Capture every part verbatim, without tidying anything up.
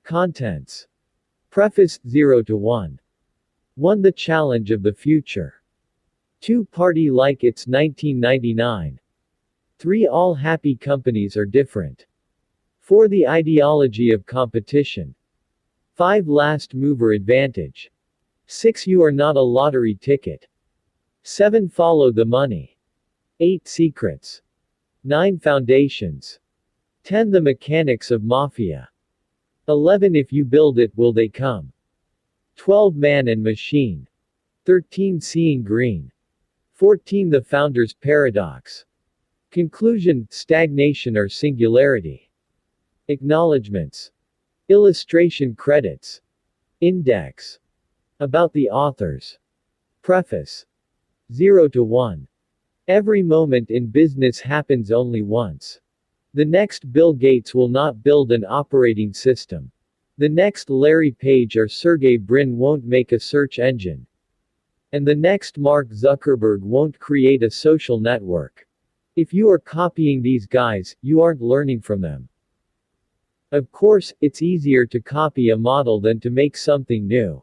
Contents. Preface, zero to one. one. The challenge of the future. two. Party like it's nineteen ninety-nine. three. All happy companies are different. four. The ideology of competition. five. Last mover advantage. six. You are not a lottery ticket. seven. Follow the money. eight. Secrets. nine. Foundations. ten. The mechanics of mafia. eleven. If you build it, will they come? twelve. Man and machine. thirteen. Seeing green. fourteen. The founder's paradox. Conclusion, stagnation or singularity. Acknowledgements. Illustration credits. Index. About the authors. Preface. zero to one. Every moment in business happens only once. The next Bill Gates will not build an operating system. The next Larry Page or Sergey Brin won't make a search engine. And the next Mark Zuckerberg won't create a social network. If you are copying these guys, you aren't learning from them. Of course, it's easier to copy a model than to make something new.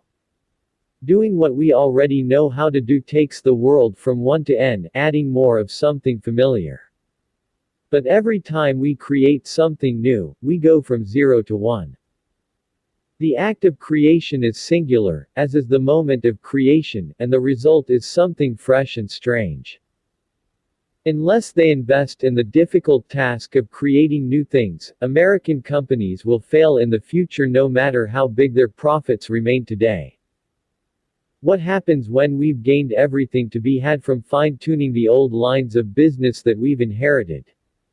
Doing what we already know how to do takes the world from one to n, adding more of something familiar. But every time we create something new, we go from zero to one. The act of creation is singular, as is the moment of creation, and the result is something fresh and strange. Unless they invest in the difficult task of creating new things, American companies will fail in the future no matter how big their profits remain today. What happens when we've gained everything to be had from fine-tuning the old lines of business that we've inherited?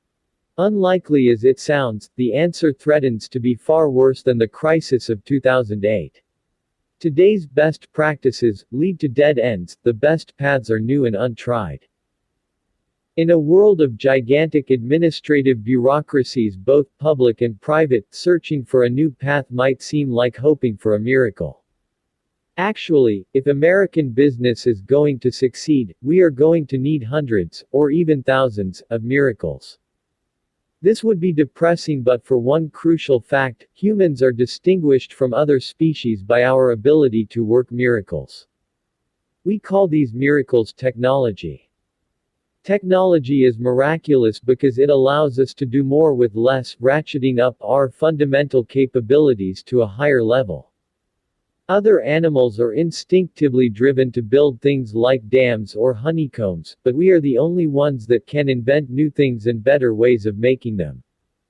Unlikely as it sounds, the answer threatens to be far worse than the crisis of two thousand eight. Today's best practices lead to dead ends, the best paths are new and untried. In a world of gigantic administrative bureaucracies, both public and private, searching for a new path might seem like hoping for a miracle. Actually, if American business is going to succeed, we are going to need hundreds, or even thousands, of miracles. This would be depressing but for one crucial fact: humans are distinguished from other species by our ability to work miracles. We call these miracles technology. Technology is miraculous because it allows us to do more with less, ratcheting up our fundamental capabilities to a higher level. Other animals are instinctively driven to build things like dams or honeycombs, but we are the only ones that can invent new things and better ways of making them.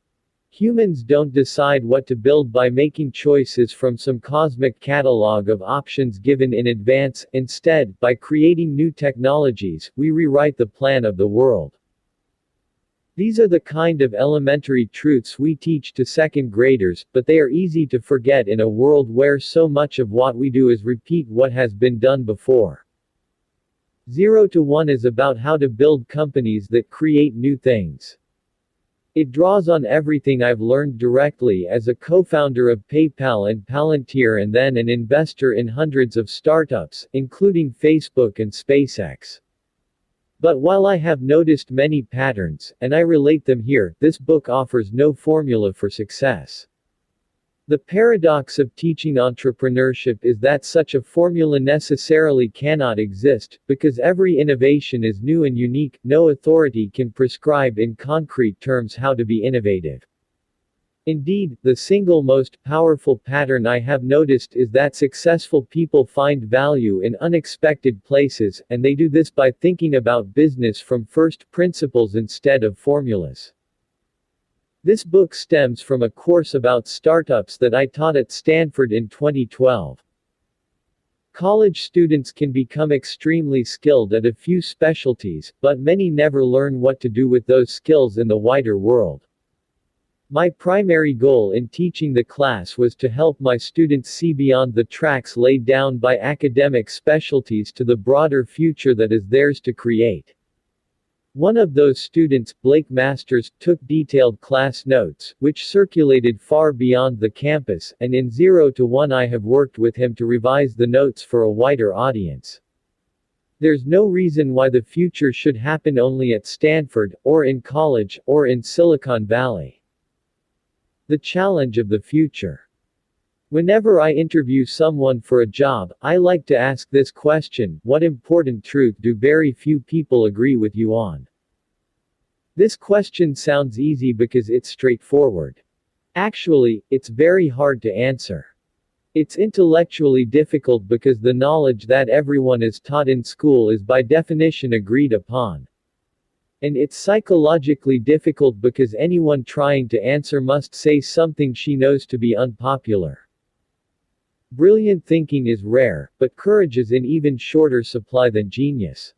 Humans don't decide what to build by making choices from some cosmic catalog of options given in advance. Instead, by creating new technologies, we rewrite the plan of the world. These are the kind of elementary truths we teach to second graders, but they are easy to forget in a world where so much of what we do is repeat what has been done before. Zero to one is about how to build companies that create new things. It draws on everything I've learned directly as a co-founder of PayPal and Palantir and then an investor in hundreds of startups, including Facebook and SpaceX. But while I have noticed many patterns, and I relate them here, this book offers no formula for success. The paradox of teaching entrepreneurship is that such a formula necessarily cannot exist, because every innovation is new and unique. No authority can prescribe in concrete terms how to be innovative. Indeed, the single most powerful pattern I have noticed is that successful people find value in unexpected places, and they do this by thinking about business from first principles instead of formulas. This book stems from a course about startups that I taught at Stanford in twenty twelve. College students can become extremely skilled at a few specialties, but many never learn what to do with those skills in the wider world. My primary goal in teaching the class was to help my students see beyond the tracks laid down by academic specialties to the broader future that is theirs to create. One of those students, Blake Masters, took detailed class notes, which circulated far beyond the campus, and in zero to one I have worked with him to revise the notes for a wider audience. There's no reason why the future should happen only at Stanford, or in college, or in Silicon Valley. The challenge of the future. Whenever I interview someone for a job, I like to ask this question: what important truth do very few people agree with you on? This question sounds easy because it's straightforward. Actually, it's very hard to answer. It's intellectually difficult because the knowledge that everyone is taught in school is by definition agreed upon. And it's psychologically difficult because anyone trying to answer must say something she knows to be unpopular. Brilliant thinking is rare, but courage is in even shorter supply than genius.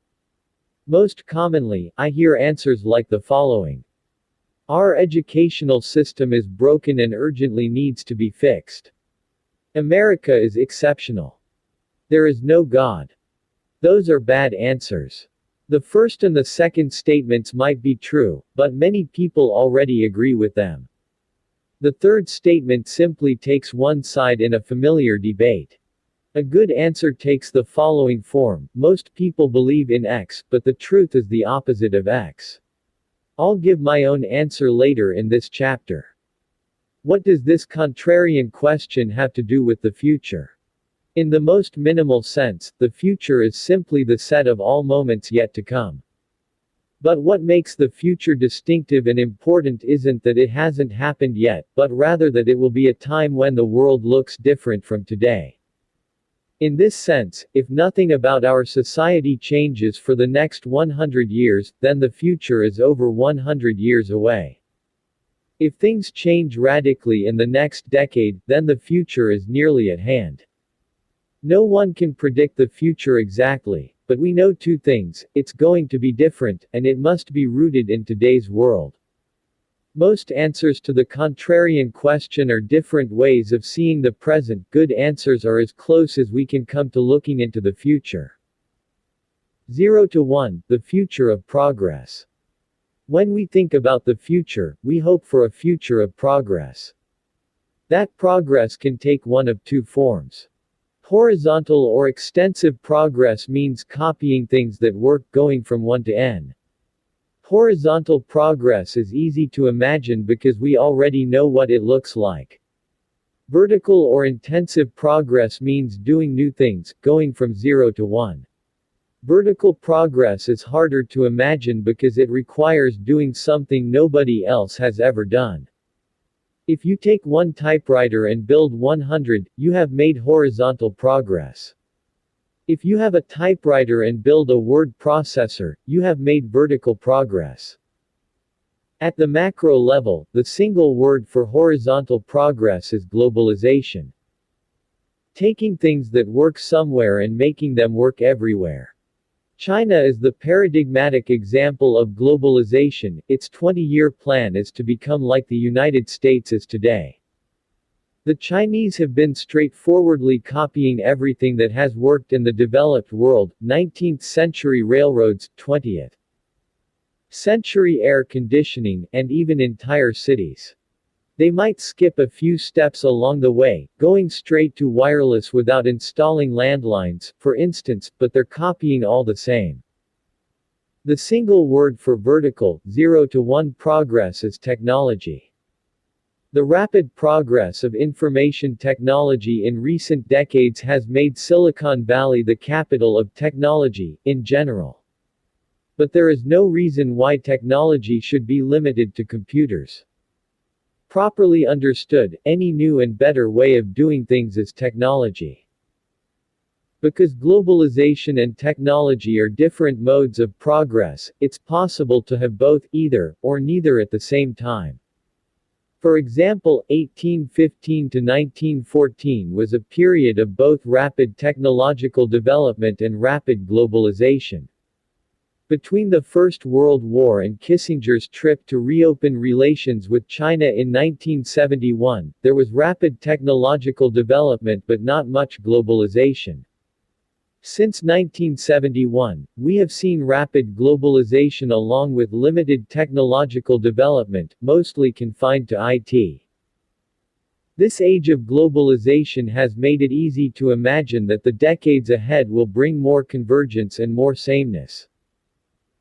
Most commonly, I hear answers like the following. Our educational system is broken and urgently needs to be fixed. America is exceptional. There is no God. Those are bad answers. The first and the second statements might be true, but many people already agree with them. The third statement simply takes one side in a familiar debate. A good answer takes the following form: most people believe in X, but the truth is the opposite of X. I'll give my own answer later in this chapter. What does this contrarian question have to do with the future? In the most minimal sense, the future is simply the set of all moments yet to come. But what makes the future distinctive and important isn't that it hasn't happened yet, but rather that it will be a time when the world looks different from today. In this sense, if nothing about our society changes for the next one hundred years, then the future is over one hundred years away. If things change radically in the next decade, then the future is nearly at hand. No one can predict the future exactly, but we know two things: it's going to be different, and it must be rooted in today's world. Most answers to the contrarian question are different ways of seeing the present. Good answers are as close as we can come to looking into the future. zero to one, the future of progress. When we think about the future, we hope for a future of progress. That progress can take one of two forms. Horizontal or extensive progress means copying things that work, going from one to n. Horizontal progress is easy to imagine because we already know what it looks like. Vertical or intensive progress means doing new things, going from zero to one. Vertical progress is harder to imagine because it requires doing something nobody else has ever done. If you take one typewriter and build one hundred, you have made horizontal progress. If you have a typewriter and build a word processor, you have made vertical progress. At the macro level, the single word for horizontal progress is globalization. Taking things that work somewhere and making them work everywhere. China is the paradigmatic example of globalization. Its twenty-year plan is to become like the United States is today. The Chinese have been straightforwardly copying everything that has worked in the developed world: nineteenth century railroads, twentieth century air conditioning, and even entire cities. They might skip a few steps along the way, going straight to wireless without installing landlines, for instance, but they're copying all the same. The single word for vertical, zero to one progress is technology. The rapid progress of information technology in recent decades has made Silicon Valley the capital of technology, in general. But there is no reason why technology should be limited to computers. Properly understood, any new and better way of doing things is technology. Because globalization and technology are different modes of progress, it's possible to have both, either, or neither at the same time. For example, eighteen fifteen to nineteen fourteen was a period of both rapid technological development and rapid globalization. Between the First World War and Kissinger's trip to reopen relations with China in nineteen seventy-one, there was rapid technological development but not much globalization. Since nineteen seventy-one, we have seen rapid globalization along with limited technological development, mostly confined to I T. This age of globalization has made it easy to imagine that the decades ahead will bring more convergence and more sameness.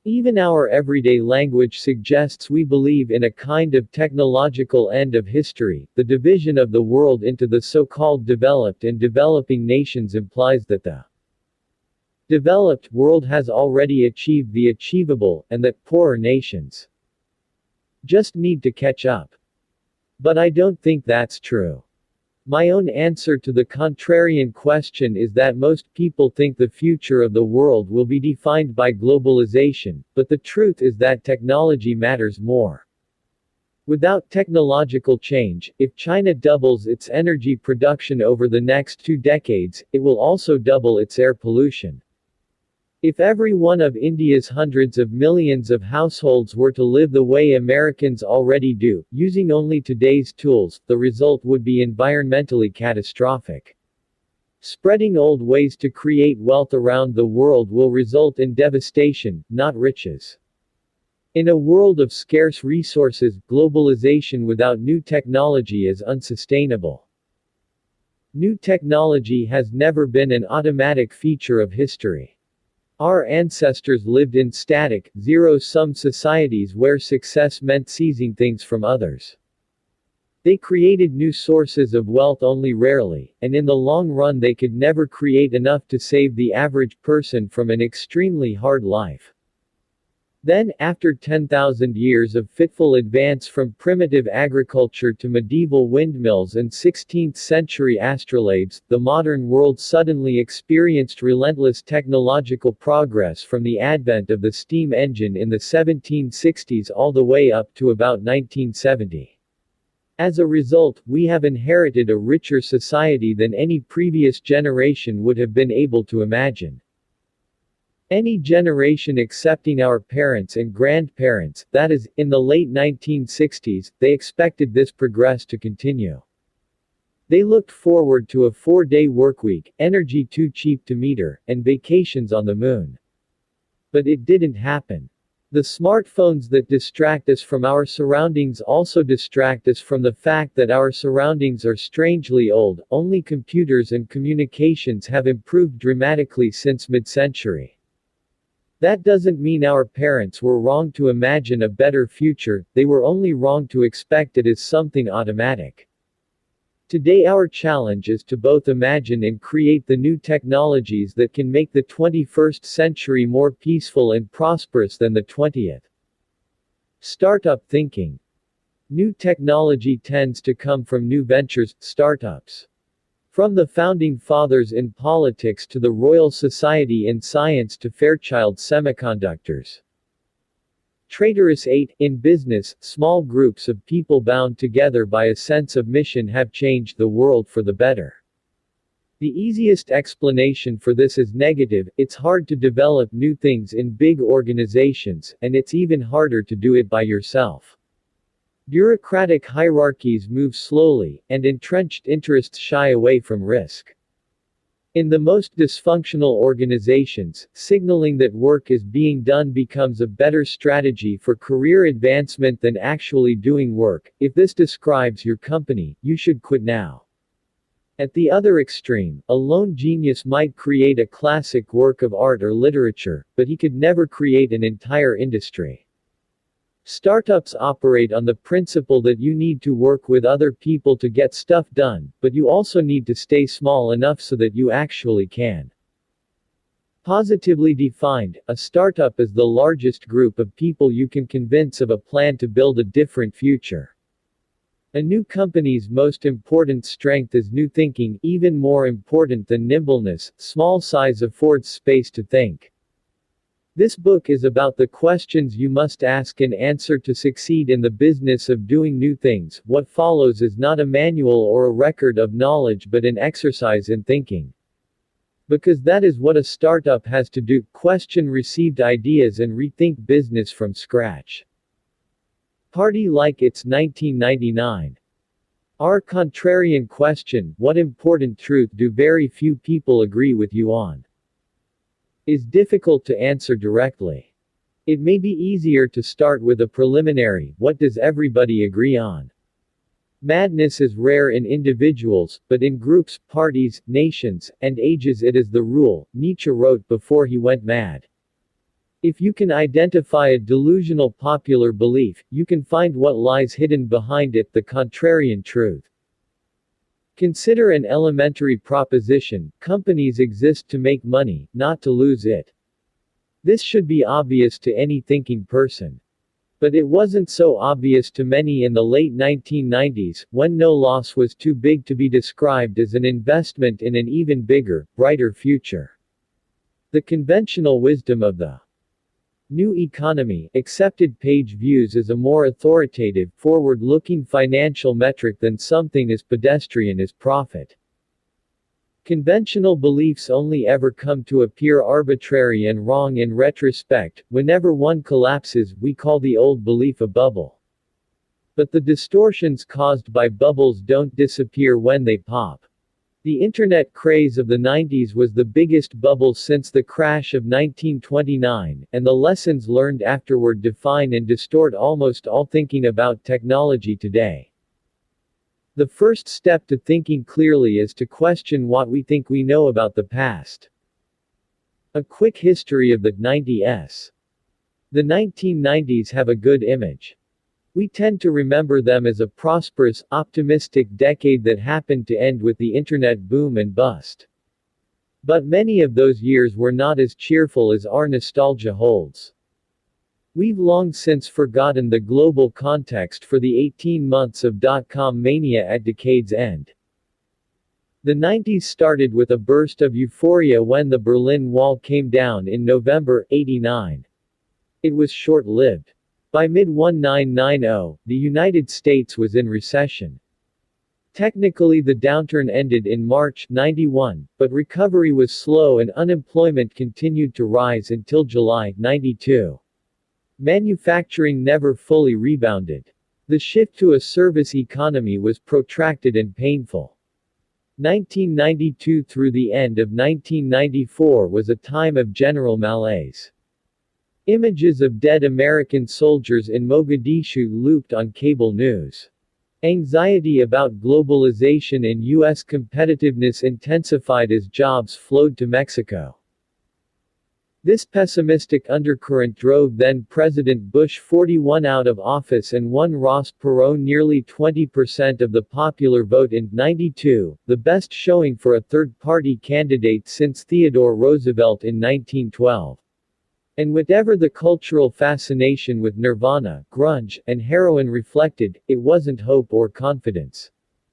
Even our everyday language suggests we believe in a kind of technological end of history. The division of the world into the so-called developed and developing nations implies that the developed world has already achieved the achievable, and that poorer nations just need to catch up. But I don't think that's true. My own answer to the contrarian question is that most people think the future of the world will be defined by globalization, but the truth is that technology matters more. Without technological change, if China doubles its energy production over the next two decades, it will also double its air pollution. If every one of India's hundreds of millions of households were to live the way Americans already do, using only today's tools, the result would be environmentally catastrophic. Spreading old ways to create wealth around the world will result in devastation, not riches. In a world of scarce resources, globalization without new technology is unsustainable. New technology has never been an automatic feature of history. Our ancestors lived in static, zero-sum societies where success meant seizing things from others. They created new sources of wealth only rarely, and in the long run they could never create enough to save the average person from an extremely hard life. Then, after ten thousand years of fitful advance from primitive agriculture to medieval windmills and sixteenth century astrolabes, the modern world suddenly experienced relentless technological progress from the advent of the steam engine in the seventeen sixties all the way up to about nineteen seventy. As a result, we have inherited a richer society than any previous generation would have been able to imagine. Any generation excepting our parents and grandparents, that is, in the late nineteen sixties, they expected this progress to continue. They looked forward to a four-day workweek, energy too cheap to meter, and vacations on the moon. But it didn't happen. The smartphones that distract us from our surroundings also distract us from the fact that our surroundings are strangely old. Only computers and communications have improved dramatically since mid-century. That doesn't mean our parents were wrong to imagine a better future, they were only wrong to expect it as something automatic. Today our challenge is to both imagine and create the new technologies that can make the twenty-first century more peaceful and prosperous than the twentieth. Startup thinking. New technology tends to come from new ventures, startups. From the founding fathers in politics to the Royal Society in science to Fairchild Semiconductors. Traitorous eight. In business, small groups of people bound together by a sense of mission have changed the world for the better. The easiest explanation for this is negative. It's hard to develop new things in big organizations, and it's even harder to do it by yourself. Bureaucratic hierarchies move slowly, and entrenched interests shy away from risk. In the most dysfunctional organizations, signaling that work is being done becomes a better strategy for career advancement than actually doing work. If this describes your company, you should quit now. At the other extreme, a lone genius might create a classic work of art or literature, but he could never create an entire industry. Startups operate on the principle that you need to work with other people to get stuff done, but you also need to stay small enough so that you actually can. Positively defined, a startup is the largest group of people you can convince of a plan to build a different future. A new company's most important strength is new thinking, even more important than nimbleness. Small size affords space to think. This book is about the questions you must ask and answer to succeed in the business of doing new things. What follows is not a manual or a record of knowledge but an exercise in thinking. Because that is what a startup has to do: question received ideas and rethink business from scratch. Party like it's nineteen ninety-nine. Our contrarian question, what important truth do very few people agree with you on, is difficult to answer directly. It may be easier to start with a preliminary, what does everybody agree on? Madness is rare in individuals, but in groups, parties, nations, and ages it is the rule, Nietzsche wrote before he went mad. If you can identify a delusional popular belief, you can find what lies hidden behind it, the contrarian truth. Consider an elementary proposition: companies exist to make money, not to lose it. This should be obvious to any thinking person. But it wasn't so obvious to many in the late nineteen nineties, when no loss was too big to be described as an investment in an even bigger, brighter future. The conventional wisdom of the new economy accepted page views as a more authoritative, forward-looking financial metric than something as pedestrian as profit. Conventional beliefs only ever come to appear arbitrary and wrong in retrospect. Whenever one collapses, we call the old belief a bubble. But the distortions caused by bubbles don't disappear when they pop. The internet craze of the nineties was the biggest bubble since the crash of nineteen twenty-nine, and the lessons learned afterward define and distort almost all thinking about technology today. The first step to thinking clearly is to question what we think we know about the past. A quick history of the nineties. The nineteen nineties have a good image. We tend to remember them as a prosperous, optimistic decade that happened to end with the internet boom and bust. But many of those years were not as cheerful as our nostalgia holds. We've long since forgotten the global context for the eighteen months of dot-com mania at decade's end. The nineties started with a burst of euphoria when the Berlin Wall came down in November eighty-nine. It was short-lived. By mid nineteen ninety, the United States was in recession. Technically the downturn ended in March ninety-one, but recovery was slow and unemployment continued to rise until July ninety-two. Manufacturing never fully rebounded. The shift to a service economy was protracted and painful. nineteen ninety-two through the end of nineteen ninety-four was a time of general malaise. Images of dead American soldiers in Mogadishu looped on cable news. Anxiety about globalization and U S competitiveness intensified as jobs flowed to Mexico. This pessimistic undercurrent drove then-President Bush forty-one out of office and won Ross Perot nearly twenty percent of the popular vote in ninety-two, the best showing for a third-party candidate since Theodore Roosevelt in nineteen twelve. And whatever the cultural fascination with Nirvana, grunge, and heroin reflected, it wasn't hope or confidence.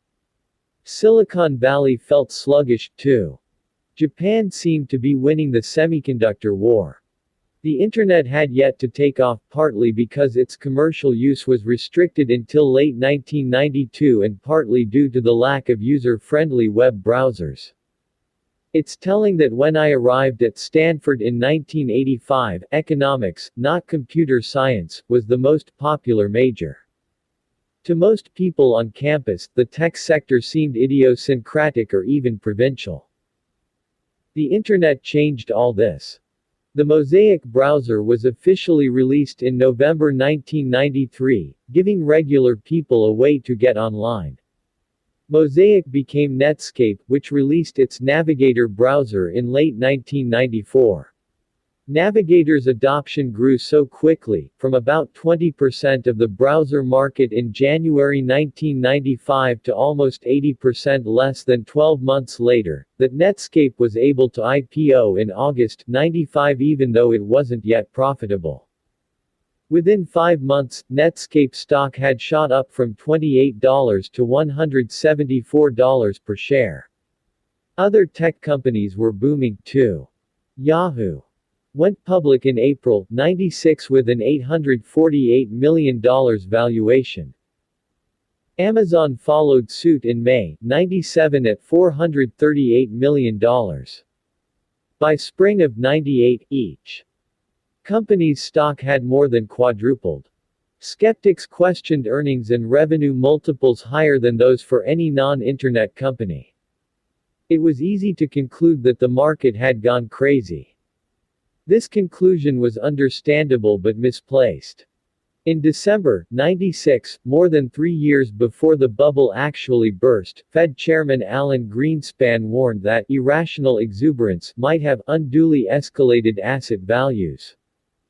Silicon Valley felt sluggish, too. Japan seemed to be winning the semiconductor war. The internet had yet to take off, partly because its commercial use was restricted until late nineteen ninety-two and partly due to the lack of user-friendly web browsers. It's telling that when I arrived at Stanford in nineteen eighty-five, economics, not computer science, was the most popular major. To most people on campus, the tech sector seemed idiosyncratic or even provincial. The internet changed all this. The Mosaic browser was officially released in November nineteen ninety-three, giving regular people a way to get online. Mosaic became Netscape, which released its Navigator browser in late nineteen ninety-four. Navigator's adoption grew so quickly, from about twenty percent of the browser market in January nineteen ninety-five to almost eighty percent less than twelve months later, that Netscape was able to I P O in August ninety-five even though it wasn't yet profitable. Within five months, Netscape stock had shot up from twenty-eight dollars to one hundred seventy-four dollars per share. Other tech companies were booming, too. Yahoo! Went public in April ninety-six with an eight hundred forty-eight million dollars valuation. Amazon followed suit in May ninety-seven at four hundred thirty-eight million dollars. By spring of ninety-eight, each company's stock had more than quadrupled. Skeptics questioned earnings and revenue multiples higher than those for any non-internet company. It was easy to conclude that the market had gone crazy. This conclusion was understandable but misplaced. In December ninety-six, more than three years before the bubble actually burst, Fed Chairman Alan Greenspan warned that irrational exuberance might have unduly escalated asset values.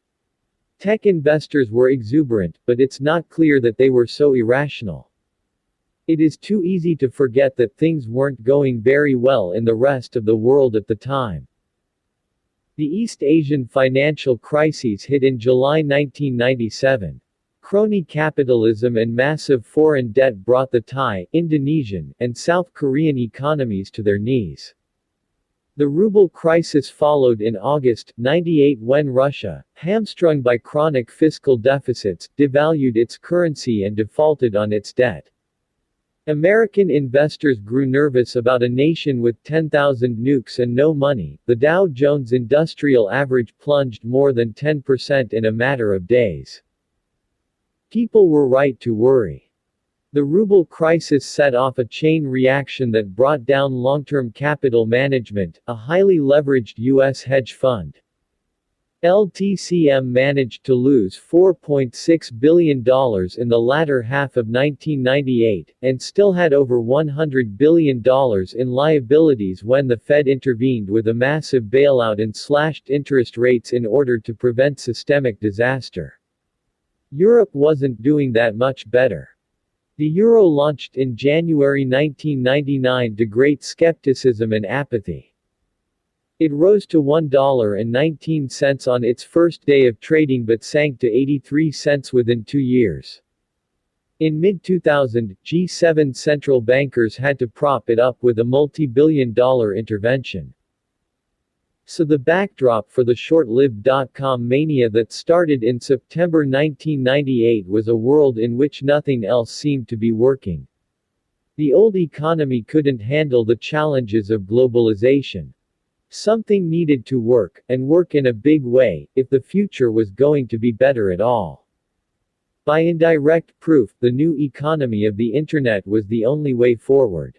Tech investors were exuberant, but it's not clear that they were so irrational. It is too easy to forget that things weren't going very well in the rest of the world at the time. The East Asian financial crises hit in July nineteen ninety-seven. Crony capitalism and massive foreign debt brought the Thai, Indonesian, and South Korean economies to their knees. The ruble crisis followed in August ninety-eight when Russia, hamstrung by chronic fiscal deficits, devalued its currency and defaulted on its debt. American investors grew nervous about a nation with ten thousand nukes and no money. The Dow Jones Industrial Average plunged more than ten percent in a matter of days. People were right to worry. The ruble crisis set off a chain reaction that brought down long-term capital management, a highly leveraged U S hedge fund. L T C M managed to lose four point six billion dollars in the latter half of nineteen ninety-eight, and still had over one hundred billion dollars in liabilities when the Fed intervened with a massive bailout and slashed interest rates in order to prevent systemic disaster. Europe wasn't doing that much better. The euro launched in January nineteen ninety-nine to great skepticism and apathy. It rose to one dollar and nineteen cents on its first day of trading but sank to eighty-three cents within two years. In mid two thousand, G seven central bankers had to prop it up with a multi-billion dollar intervention. So the backdrop for the short-lived dot-com mania that started in September nineteen ninety-eight was a world in which nothing else seemed to be working. The old economy couldn't handle the challenges of globalization. Something needed to work, and work in a big way, if the future was going to be better at all. By indirect proof, the new economy of the Internet was the only way forward.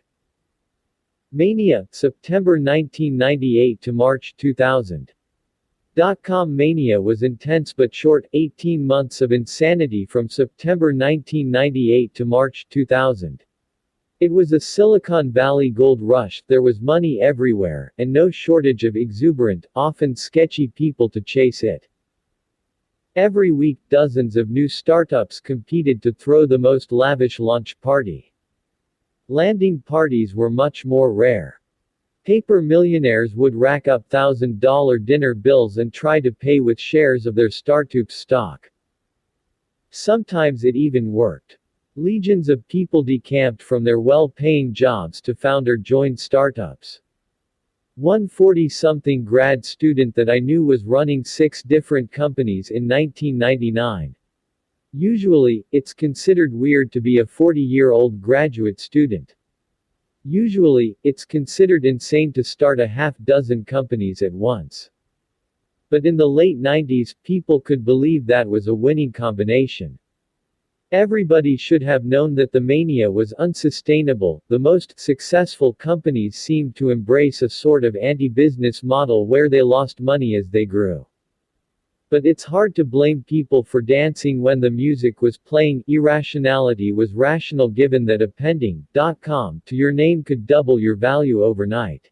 Mania, September nineteen ninety-eight to March two thousand. Dot-com mania was intense but short, eighteen months of insanity from September nineteen ninety-eight to March two thousand. It was a Silicon Valley gold rush, there was money everywhere, and no shortage of exuberant, often sketchy people to chase it. Every week, dozens of new startups competed to throw the most lavish launch party. Landing parties were much more rare. Paper millionaires would rack up one thousand dollar dinner bills and try to pay with shares of their startup stock. Sometimes it even worked. Legions of people decamped from their well-paying jobs to found or join startups. One forty-something grad student that I knew was running six different companies in nineteen ninety-nine. Usually, it's considered weird to be a forty-year-old graduate student. Usually, it's considered insane to start a half-dozen companies at once. But in the late nineties, people could believe that was a winning combination. Everybody should have known that the mania was unsustainable. The most successful companies seemed to embrace a sort of anti-business model where they lost money as they grew. But it's hard to blame people for dancing when the music was playing. Irrationality was rational given that appending .com to your name could double your value overnight.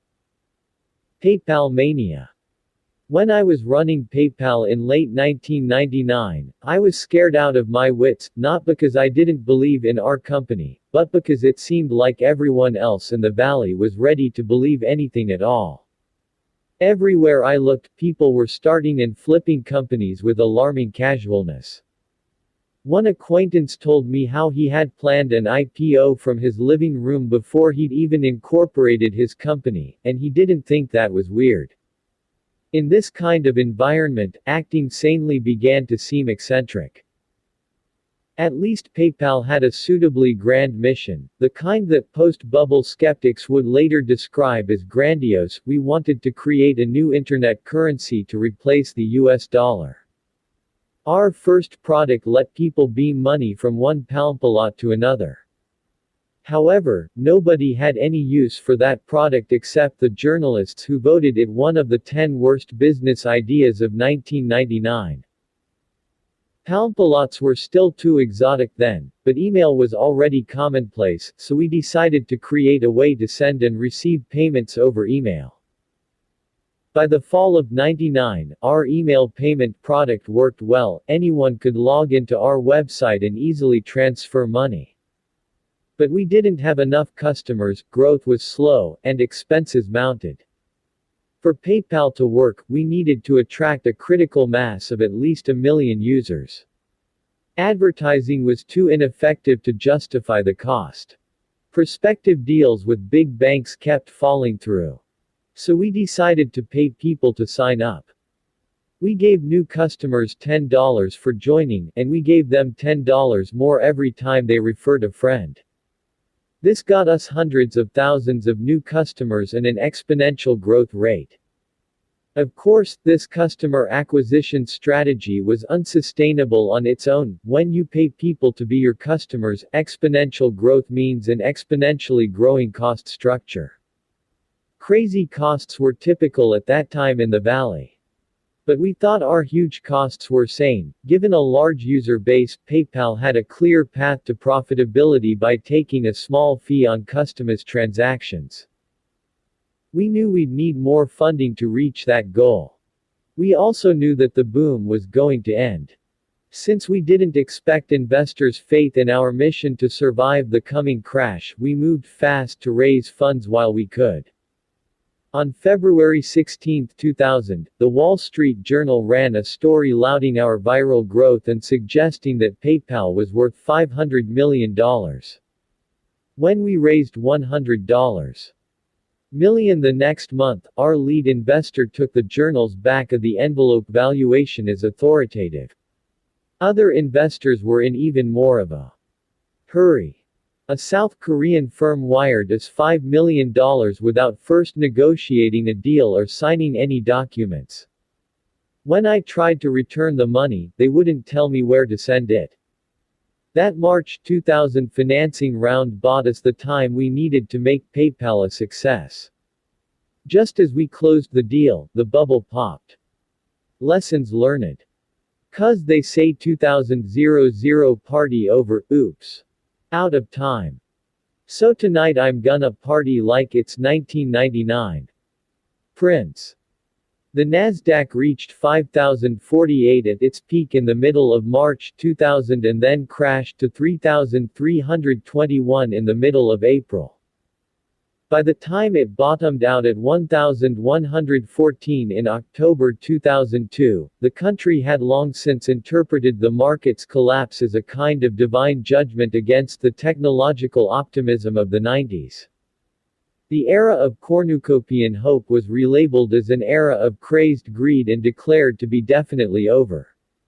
PayPal mania. When I was running PayPal in late nineteen ninety-nine, I was scared out of my wits, not because I didn't believe in our company, but because it seemed like everyone else in the valley was ready to believe anything at all. Everywhere I looked, people were starting and flipping companies with alarming casualness. One acquaintance told me how he had planned an I P O from his living room before he'd even incorporated his company, and he didn't think that was weird. In this kind of environment, acting sanely began to seem eccentric. At least PayPal had a suitably grand mission, the kind that post-bubble skeptics would later describe as grandiose. We wanted to create a new internet currency to replace the U S dollar. Our first product let people beam money from one Palmpalot to another. However, nobody had any use for that product except the journalists who voted it one of the ten worst business ideas of nineteen ninety-nine. Palmpalots were still too exotic then, but email was already commonplace, so we decided to create a way to send and receive payments over email. By the fall of ninety-nine, our email payment product worked well, anyone could log into our website and easily transfer money. But we didn't have enough customers, growth was slow, and expenses mounted. For PayPal to work, we needed to attract a critical mass of at least a million users. Advertising was too ineffective to justify the cost. Prospective deals with big banks kept falling through. So we decided to pay people to sign up. We gave new customers ten dollars for joining, and we gave them ten dollars more every time they referred a friend. This got us hundreds of thousands of new customers and an exponential growth rate. Of course, this customer acquisition strategy was unsustainable on its own. When you pay people to be your customers, exponential growth means an exponentially growing cost structure. Crazy costs were typical at that time in the Valley. But we thought our huge costs were sane. Given a large user base, PayPal had a clear path to profitability by taking a small fee on customers' transactions. We knew we'd need more funding to reach that goal. We also knew that the boom was going to end. Since we didn't expect investors' faith in our mission to survive the coming crash, we moved fast to raise funds while we could. On February sixteenth two thousand, the Wall Street Journal ran a story lauding our viral growth and suggesting that PayPal was worth five hundred million dollars. When we raised one hundred million dollars the next month, our lead investor took the journal's back-of-the-envelope valuation as authoritative. Other investors were in even more of a hurry. A South Korean firm wired us five million dollars without first negotiating a deal or signing any documents. When I tried to return the money, they wouldn't tell me where to send it. That March two thousand financing round bought us the time we needed to make PayPal a success. Just as we closed the deal, the bubble popped. Lessons learned. 'Cause they say two thousand party over, oops. Out of time. So tonight I'm gonna party like it's nineteen ninety-nine. Prince. The Nasdaq reached five thousand forty-eight at its peak in the middle of March two thousand and then crashed to three thousand three hundred twenty-one in the middle of April. By the time it bottomed out at one thousand one hundred fourteen in October two thousand two, the country had long since interpreted the market's collapse as a kind of divine judgment against the technological optimism of the nineties. The era of cornucopian hope was relabeled as an era of crazed greed and declared to be definitely over.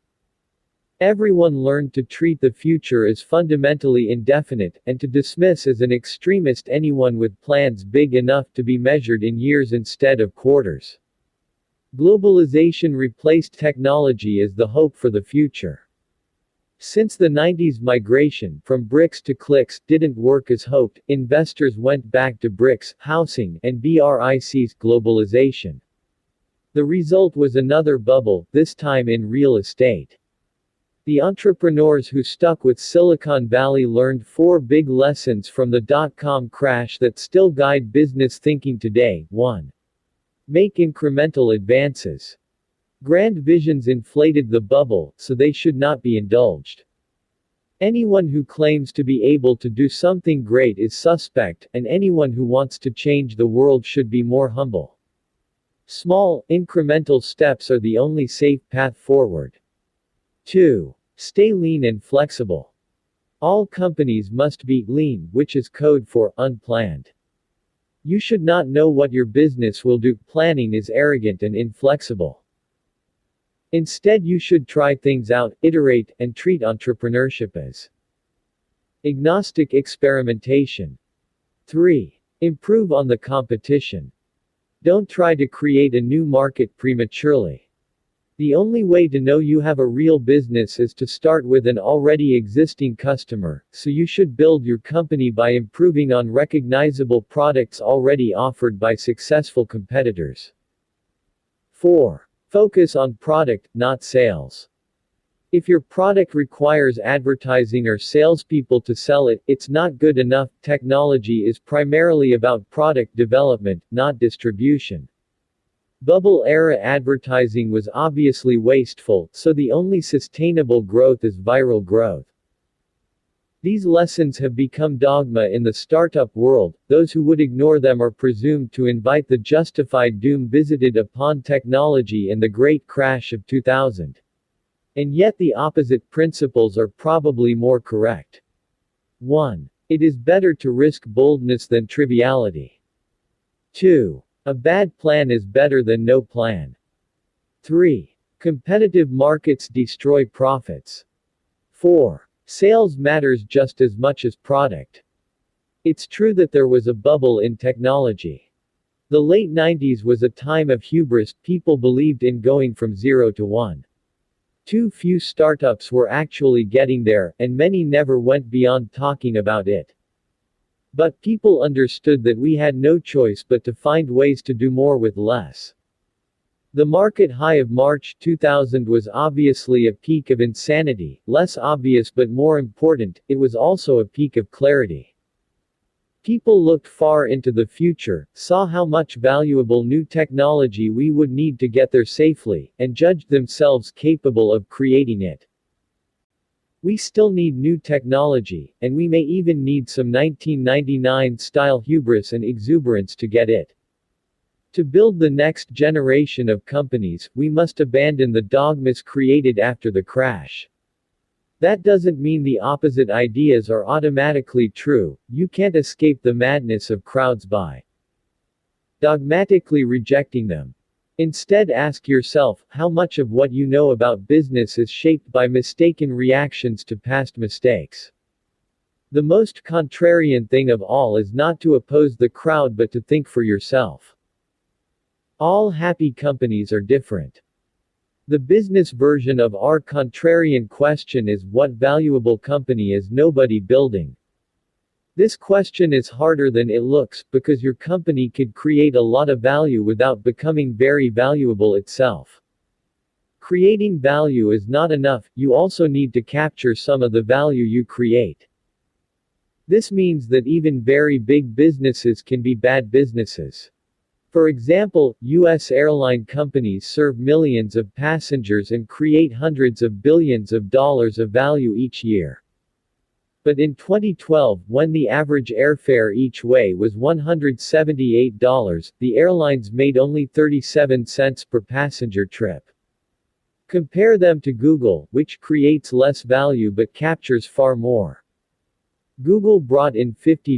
Everyone learned to treat the future as fundamentally indefinite, and to dismiss as an extremist anyone with plans big enough to be measured in years instead of quarters. Globalization replaced technology as the hope for the future. Since the nineties migration from bricks to clicks didn't work as hoped, investors went back to bricks, housing, and BRICS globalization. The result was another bubble, this time in real estate. The entrepreneurs who stuck with Silicon Valley learned four big lessons from the dot-com crash that still guide business thinking today. one. Make incremental advances. Grand visions inflated the bubble, so they should not be indulged. Anyone who claims to be able to do something great is suspect, and anyone who wants to change the world should be more humble. Small, incremental steps are the only safe path forward. two. Stay lean and flexible. All companies must be lean, which is code for unplanned. You should not know what your business will do. Planning is arrogant and inflexible. Instead, you should try things out, iterate, and treat entrepreneurship as agnostic experimentation. three. Improve on the competition. Don't try to create a new market prematurely. The only way to know you have a real business is to start with an already existing customer, so you should build your company by improving on recognizable products already offered by successful competitors. four. Focus on product, not sales. If your product requires advertising or salespeople to sell it, it's not good enough. Technology is primarily about product development, not distribution. Bubble-era advertising was obviously wasteful, so the only sustainable growth is viral growth. These lessons have become dogma in the startup world. Those who would ignore them are presumed to invite the justified doom visited upon technology in the great crash of two thousand. And yet the opposite principles are probably more correct. one. It is better to risk boldness than triviality. two. A bad plan is better than no plan. three. Competitive markets destroy profits. four. Sales matters just as much as product. It's true that there was a bubble in technology. The late nineties was a time of hubris. People believed in going from zero to one. Too few startups were actually getting there, and many never went beyond talking about it. But people understood that we had no choice but to find ways to do more with less. The market high of March two thousand was obviously a peak of insanity, less obvious but more important, it was also a peak of clarity. People looked far into the future, saw how much valuable new technology we would need to get there safely, and judged themselves capable of creating it. We still need new technology, and we may even need some nineteen ninety-nine style hubris and exuberance to get it. To build the next generation of companies, we must abandon the dogmas created after the crash. That doesn't mean the opposite ideas are automatically true. You can't escape the madness of crowds by dogmatically rejecting them. Instead, ask yourself, how much of what you know about business is shaped by mistaken reactions to past mistakes? The most contrarian thing of all is not to oppose the crowd but to think for yourself. All happy companies are different. The business version of our contrarian question is, what valuable company is nobody building? This question is harder than it looks, because your company could create a lot of value without becoming very valuable itself. Creating value is not enough, you also need to capture some of the value you create. This means that even very big businesses can be bad businesses. For example, U S airline companies serve millions of passengers and create hundreds of billions of dollars of value each year. But in twenty twelve, when the average airfare each way was one hundred seventy-eight dollars, the airlines made only thirty-seven cents per passenger trip. Compare them to Google, which creates less value but captures far more. Google brought in fifty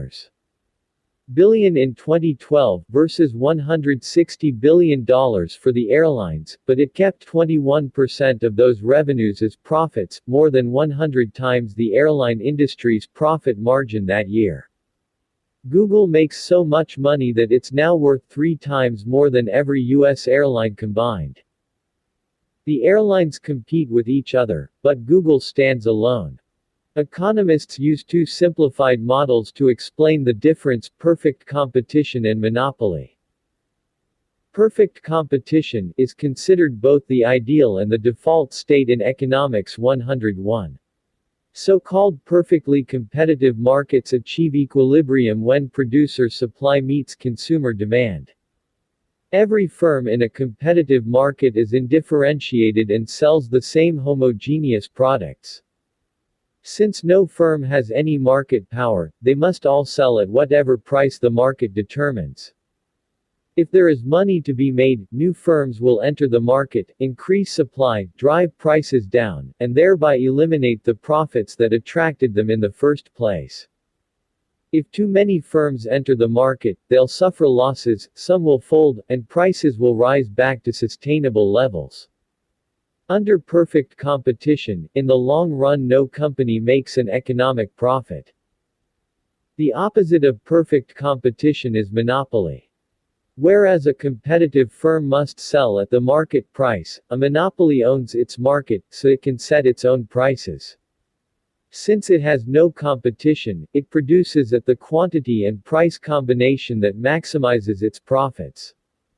billion dollars in twenty twelve versus one hundred sixty billion dollars for the airlines, but it kept twenty-one percent of those revenues as profits, more than one hundred times the airline industry's profit margin that year. Google makes so much money that it's now worth three times more than every U S airline combined. The airlines compete with each other, but Google stands alone. Economists use two simplified models to explain the difference: perfect competition and monopoly. Perfect competition is considered both the ideal and the default state in economics one oh one. So-called perfectly competitive markets achieve equilibrium when producer supply meets consumer demand. Every firm in a competitive market is undifferentiated and sells the same homogeneous products. Since no firm has any market power, they must all sell at whatever price the market determines. If there is money to be made, new firms will enter the market, increase supply, drive prices down, and thereby eliminate the profits that attracted them in the first place. If too many firms enter the market, they'll suffer losses, some will fold, and prices will rise back to sustainable levels. Under perfect competition, in the long run no company makes an economic profit. The opposite of perfect competition is monopoly. Whereas a competitive firm must sell at the market price, a monopoly owns its market, so it can set its own prices. Since it has no competition, it produces at the quantity and price combination that maximizes its profits.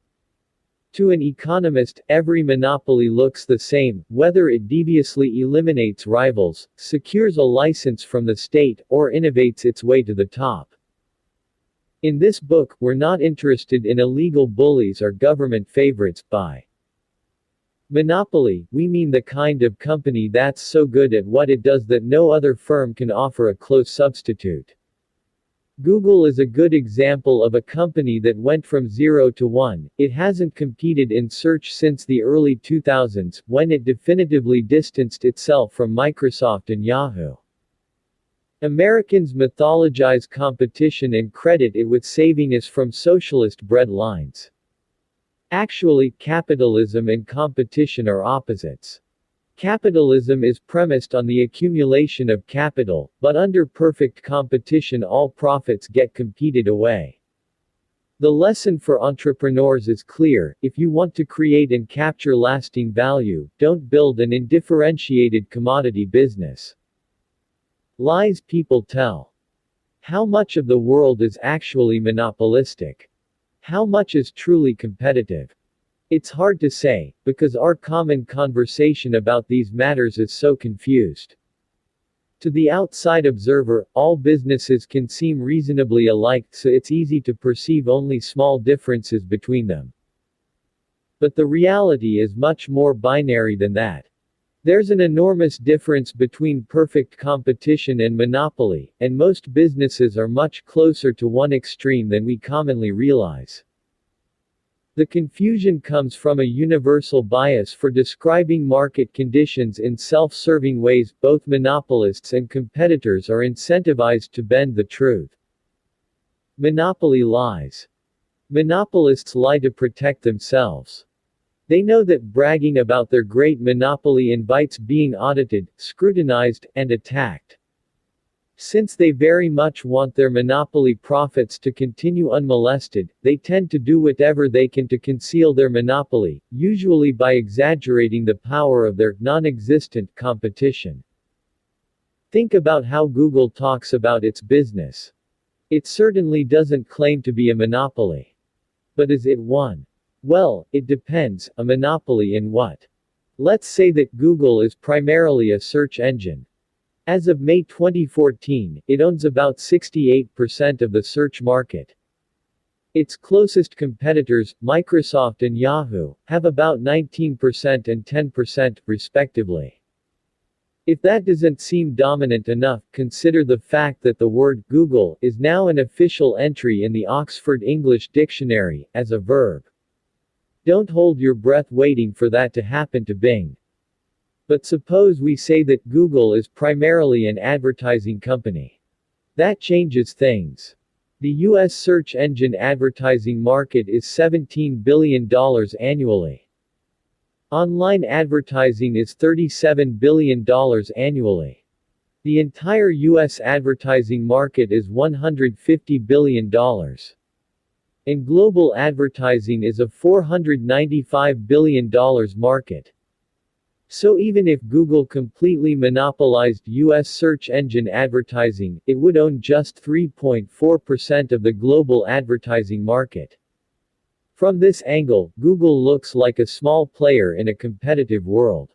To an economist, every monopoly looks the same, whether it deviously eliminates rivals, secures a license from the state, or innovates its way to the top. In this book, we're not interested in illegal bullies or government favorites. By monopoly, we mean the kind of company that's so good at what it does that no other firm can offer a close substitute. Google is a good example of a company that went from zero to one. It hasn't competed in search since the early two thousands, when it definitively distanced itself from Microsoft and Yahoo. Americans mythologize competition and credit it with saving us from socialist bread lines. Actually, capitalism and competition are opposites. Capitalism is premised on the accumulation of capital, but under perfect competition all profits get competed away. The lesson for entrepreneurs is clear: if you want to create and capture lasting value, don't build an indifferentiated commodity business. Lies people tell. How much of the world is actually monopolistic? How much is truly competitive? It's hard to say, because our common conversation about these matters is so confused. To the outside observer, all businesses can seem reasonably alike, so it's easy to perceive only small differences between them. But the reality is much more binary than that. There's an enormous difference between perfect competition and monopoly, and most businesses are much closer to one extreme than we commonly realize. The confusion comes from a universal bias for describing market conditions in self-serving ways. Both monopolists and competitors are incentivized to bend the truth. Monopoly lies. Monopolists lie to protect themselves. They know that bragging about their great monopoly invites being audited, scrutinized, and attacked. Since they very much want their monopoly profits to continue unmolested, they tend to do whatever they can to conceal their monopoly, usually by exaggerating the power of their non-existent competition. Think about how Google talks about its business. It certainly doesn't claim to be a monopoly. But is it one? Well, it depends. A monopoly in what? Let's say that Google is primarily a search engine. As of May twenty fourteen, it owns about sixty-eight percent of the search market. Its closest competitors, Microsoft and Yahoo, have about nineteen percent and ten percent, respectively. If that doesn't seem dominant enough, consider the fact that the word Google is now an official entry in the Oxford English Dictionary, as a verb. Don't hold your breath waiting for that to happen to Bing. But suppose we say that Google is primarily an advertising company. That changes things. The U S search engine advertising market is seventeen billion dollars annually. Online advertising is thirty-seven billion dollars annually. The entire U S advertising market is one hundred fifty billion dollars. And global advertising is a four hundred ninety-five billion dollars market. So even if Google completely monopolized U S search engine advertising, it would own just three point four percent of the global advertising market. From this angle, Google looks like a small player in a competitive world.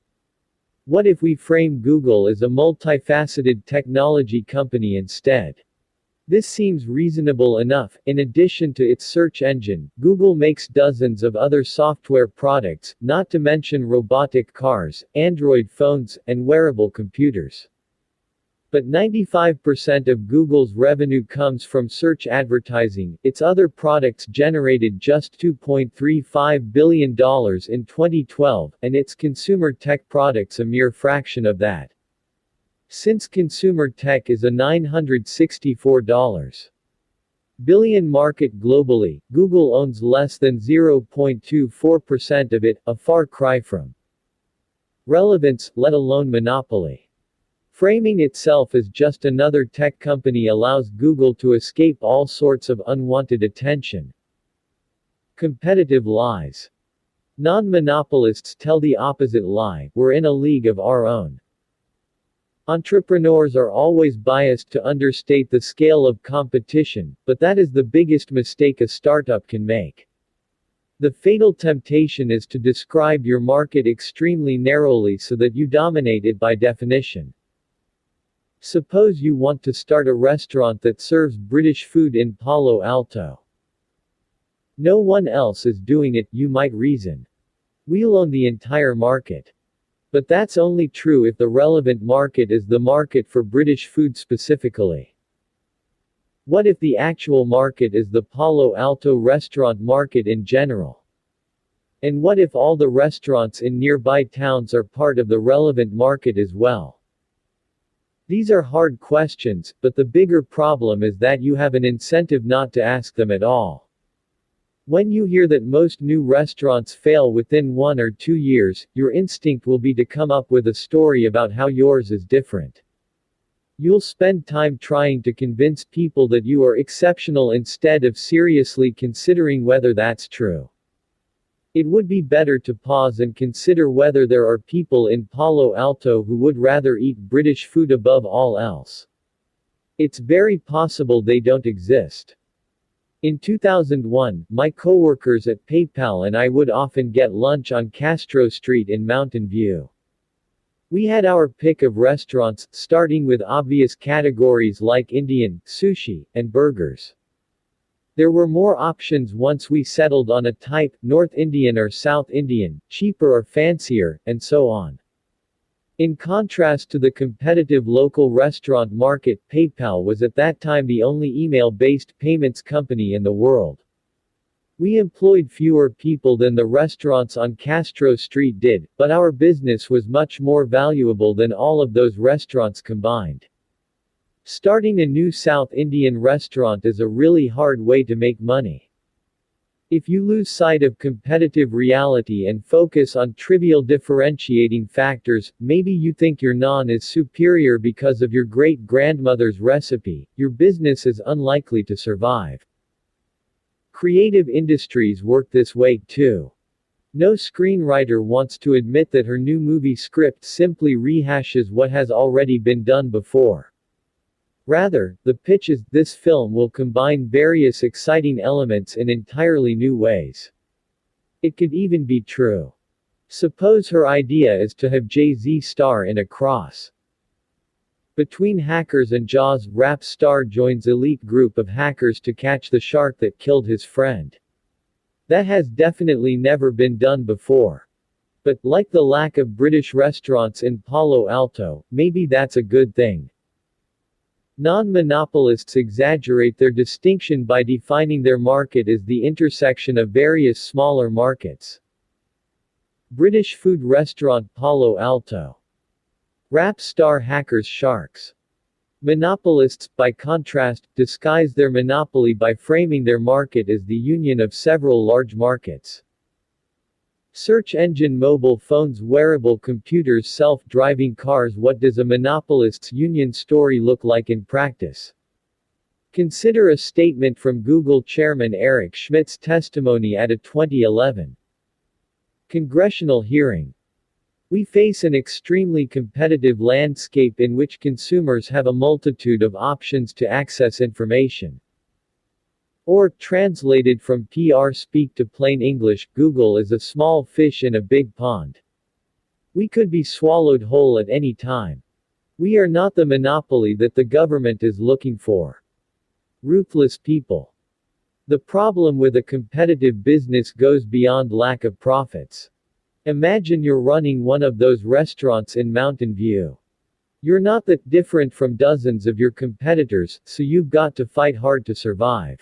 What if we frame Google as a multifaceted technology company instead? This seems reasonable enough. In addition to its search engine, Google makes dozens of other software products, not to mention robotic cars, Android phones, and wearable computers. But ninety-five percent of Google's revenue comes from search advertising. Its other products generated just two point three five billion dollars in twenty twelve, and its consumer tech products a mere fraction of that. Since consumer tech is a nine hundred sixty-four billion dollars market globally, Google owns less than zero point two four percent of it, a far cry from relevance, let alone monopoly. Framing itself as just another tech company allows Google to escape all sorts of unwanted attention. Competitive lies. Non-monopolists tell the opposite lie: we're in a league of our own. Entrepreneurs are always biased to understate the scale of competition, but that is the biggest mistake a startup can make. The fatal temptation is to describe your market extremely narrowly so that you dominate it by definition. Suppose you want to start a restaurant that serves British food in Palo Alto. No one else is doing it, you might reason. We'll own the entire market. But that's only true if the relevant market is the market for British food specifically. What if the actual market is the Palo Alto restaurant market in general? And what if all the restaurants in nearby towns are part of the relevant market as well? These are hard questions, but the bigger problem is that you have an incentive not to ask them at all. When you hear that most new restaurants fail within one or two years, your instinct will be to come up with a story about how yours is different. You'll spend time trying to convince people that you are exceptional instead of seriously considering whether that's true. It would be better to pause and consider whether there are people in Palo Alto who would rather eat British food above all else. It's very possible they don't exist. In two thousand one, my coworkers at PayPal and I would often get lunch on Castro Street in Mountain View. We had our pick of restaurants, starting with obvious categories like Indian, sushi, and burgers. There were more options once we settled on a type, North Indian or South Indian, cheaper or fancier, and so on. In contrast to the competitive local restaurant market, PayPal was at that time the only email-based payments company in the world. We employed fewer people than the restaurants on Castro Street did, but our business was much more valuable than all of those restaurants combined. Starting a new South Indian restaurant is a really hard way to make money. If you lose sight of competitive reality and focus on trivial differentiating factors, maybe you think your naan is superior because of your great-grandmother's recipe, your business is unlikely to survive. Creative industries work this way too. No screenwriter wants to admit that her new movie script simply rehashes what has already been done before. Rather, the pitch is, this film will combine various exciting elements in entirely new ways. It could even be true. Suppose her idea is to have Jay-Z star in a cross between Hackers and Jaws. Rap star joins elite group of hackers to catch the shark that killed his friend. That has definitely never been done before. But, like the lack of British restaurants in Palo Alto, maybe that's a good thing. Non-monopolists exaggerate their distinction by defining their market as the intersection of various smaller markets. British food restaurant Palo Alto. Rap star hackers sharks. Monopolists, by contrast, disguise their monopoly by framing their market as the union of several large markets. Search engine, mobile phones, wearable computers, self-driving cars. What does a monopolist's union story look like in practice? Consider a statement from Google chairman Eric Schmidt's testimony at a twenty eleven congressional hearing. We face an extremely competitive landscape in which consumers have a multitude of options to access information. Or, translated from P R speak to plain English, Google is a small fish in a big pond. We could be swallowed whole at any time. We are not the monopoly that the government is looking for. Ruthless people. The problem with a competitive business goes beyond lack of profits. Imagine you're running one of those restaurants in Mountain View. You're not that different from dozens of your competitors, so you've got to fight hard to survive.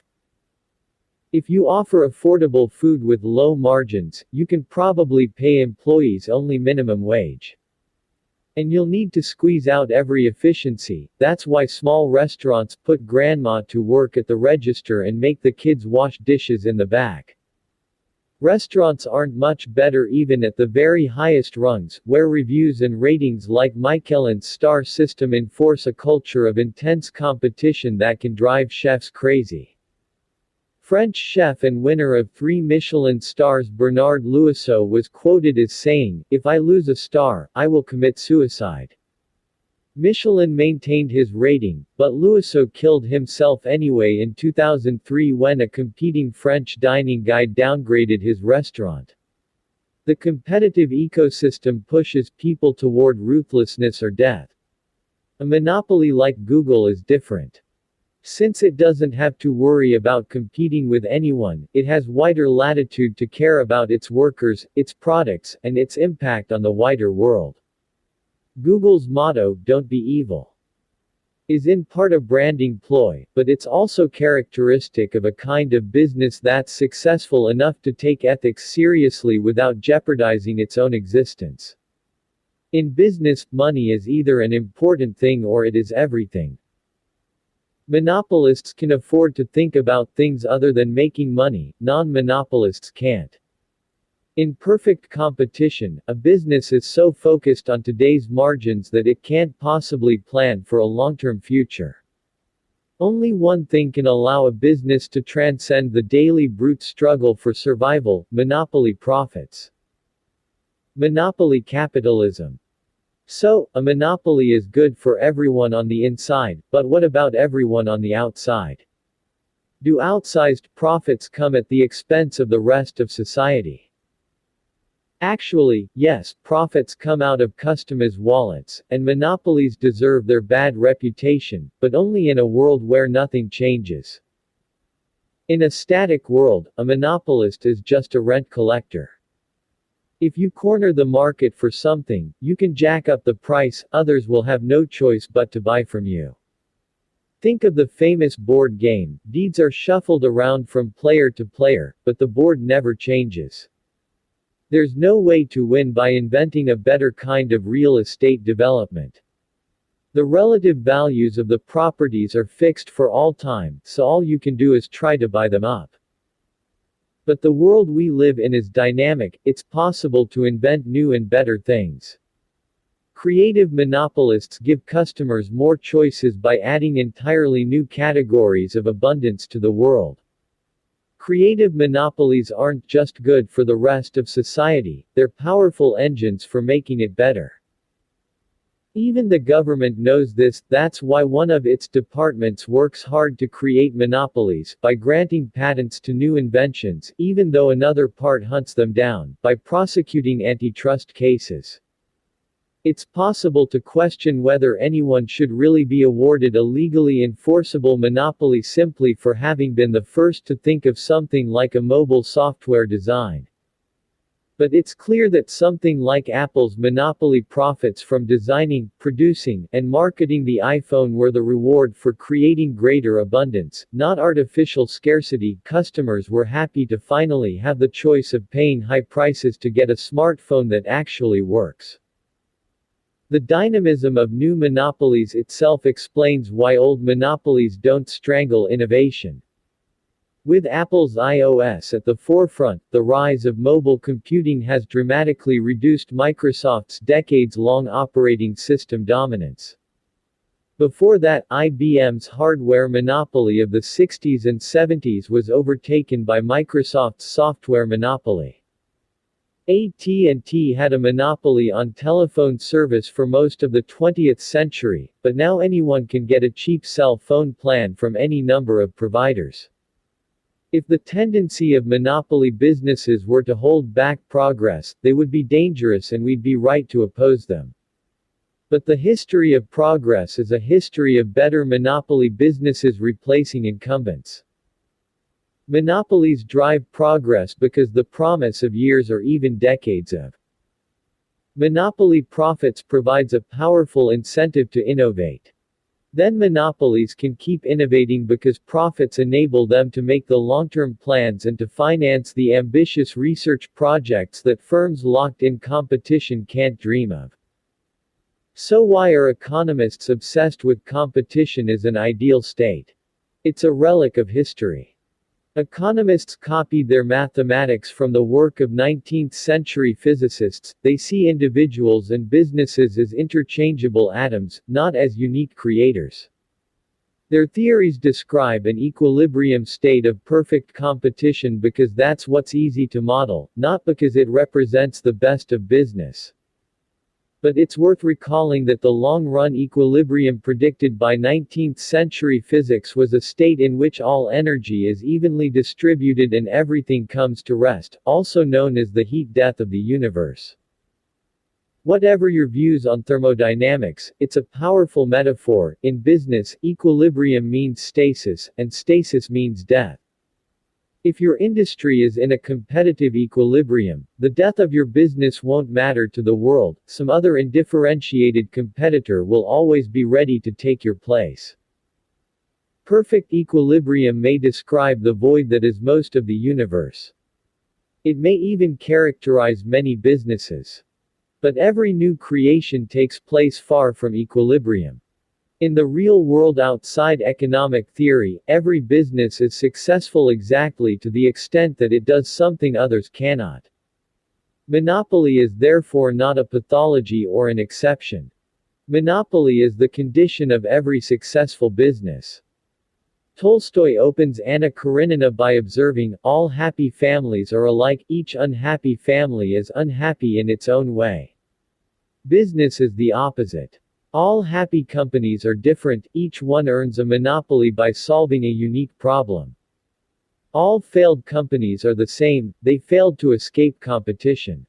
If you offer affordable food with low margins, you can probably pay employees only minimum wage. And you'll need to squeeze out every efficiency. That's why small restaurants put grandma to work at the register and make the kids wash dishes in the back. Restaurants aren't much better even at the very highest rungs, where reviews and ratings like Michelin's star system enforce a culture of intense competition that can drive chefs crazy. French chef and winner of three Michelin stars Bernard Louisseau was quoted as saying, "If I lose a star, I will commit suicide." Michelin maintained his rating, but Louisseau killed himself anyway in two thousand three when a competing French dining guide downgraded his restaurant. The competitive ecosystem pushes people toward ruthlessness or death. A monopoly like Google is different. Since it doesn't have to worry about competing with anyone, it has wider latitude to care about its workers, its products, and its impact on the wider world. Google's motto, "Don't be evil," is in part a branding ploy, but it's also characteristic of a kind of business that's successful enough to take ethics seriously without jeopardizing its own existence. In business, money is either an important thing or it is everything. Monopolists can afford to think about things other than making money, non-monopolists can't. In perfect competition, a business is so focused on today's margins that it can't possibly plan for a long-term future. Only one thing can allow a business to transcend the daily brute struggle for survival: monopoly profits. Monopoly capitalism. So, a monopoly is good for everyone on the inside, but what about everyone on the outside? Do outsized profits come at the expense of the rest of society? Actually, yes, profits come out of customers' wallets, and monopolies deserve their bad reputation, but only in a world where nothing changes. In a static world, a monopolist is just a rent collector. If you corner the market for something, you can jack up the price, others will have no choice but to buy from you. Think of the famous board game. Deeds are shuffled around from player to player, but the board never changes. There's no way to win by inventing a better kind of real estate development. The relative values of the properties are fixed for all time, so all you can do is try to buy them up. But the world we live in is dynamic, it's possible to invent new and better things. Creative monopolists give customers more choices by adding entirely new categories of abundance to the world. Creative monopolies aren't just good for the rest of society, they're powerful engines for making it better. Even the government knows this, that's why one of its departments works hard to create monopolies, by granting patents to new inventions, even though another part hunts them down, by prosecuting antitrust cases. It's possible to question whether anyone should really be awarded a legally enforceable monopoly simply for having been the first to think of something like a mobile software design. But it's clear that something like Apple's monopoly profits from designing, producing, and marketing the iPhone were the reward for creating greater abundance, not artificial scarcity. Customers were happy to finally have the choice of paying high prices to get a smartphone that actually works. The dynamism of new monopolies itself explains why old monopolies don't strangle innovation. With Apple's iOS at the forefront, the rise of mobile computing has dramatically reduced Microsoft's decades-long operating system dominance. Before that, I B M's hardware monopoly of the sixties and seventies was overtaken by Microsoft's software monopoly. A T and T had a monopoly on telephone service for most of the twentieth century, but now anyone can get a cheap cell phone plan from any number of providers. If the tendency of monopoly businesses were to hold back progress, they would be dangerous and we'd be right to oppose them. But the history of progress is a history of better monopoly businesses replacing incumbents. Monopolies drive progress because the promise of years or even decades of monopoly profits provides a powerful incentive to innovate. Then monopolies can keep innovating because profits enable them to make the long-term plans and to finance the ambitious research projects that firms locked in competition can't dream of. So why are economists obsessed with competition as an ideal state? It's a relic of history. Economists copied their mathematics from the work of nineteenth century physicists. They see individuals and businesses as interchangeable atoms, not as unique creators. Their theories describe an equilibrium state of perfect competition because that's what's easy to model, not because it represents the best of business. But it's worth recalling that the long-run equilibrium predicted by nineteenth century physics was a state in which all energy is evenly distributed and everything comes to rest, also known as the heat death of the universe. Whatever your views on thermodynamics, it's a powerful metaphor. In business, equilibrium means stasis, and stasis means death. If your industry is in a competitive equilibrium, the death of your business won't matter to the world. Some other undifferentiated competitor will always be ready to take your place. Perfect equilibrium may describe the void that is most of the universe. It may even characterize many businesses. But every new creation takes place far from equilibrium. In the real world outside economic theory, every business is successful exactly to the extent that it does something others cannot. Monopoly is therefore not a pathology or an exception. Monopoly is the condition of every successful business. Tolstoy opens Anna Karenina by observing, "All happy families are alike, each unhappy family is unhappy in its own way." Business is the opposite. All happy companies are different, each one earns a monopoly by solving a unique problem. All failed companies are the same, they failed to escape competition.